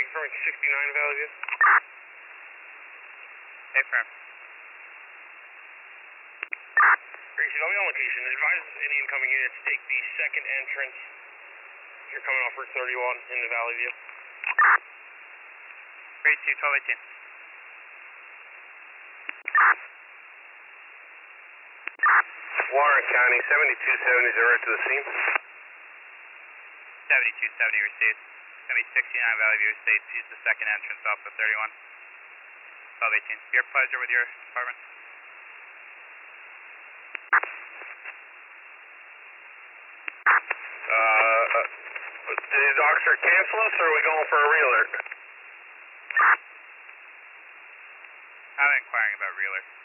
confirming 69 Valley View. Affirm. Gracie, I'll be on location. Advise any incoming units take the second entrance. You're coming off Route 31 into Valley View. Grade 2, 1218. Warren County, 7270 to the scene. 7270 received. It's going to be 69 Valley View Estates. Use the second entrance off of 31. 1218. Your pleasure with your department. Did Oxford cancel us, or are we going for a re-alert? I'm inquiring about re-alert.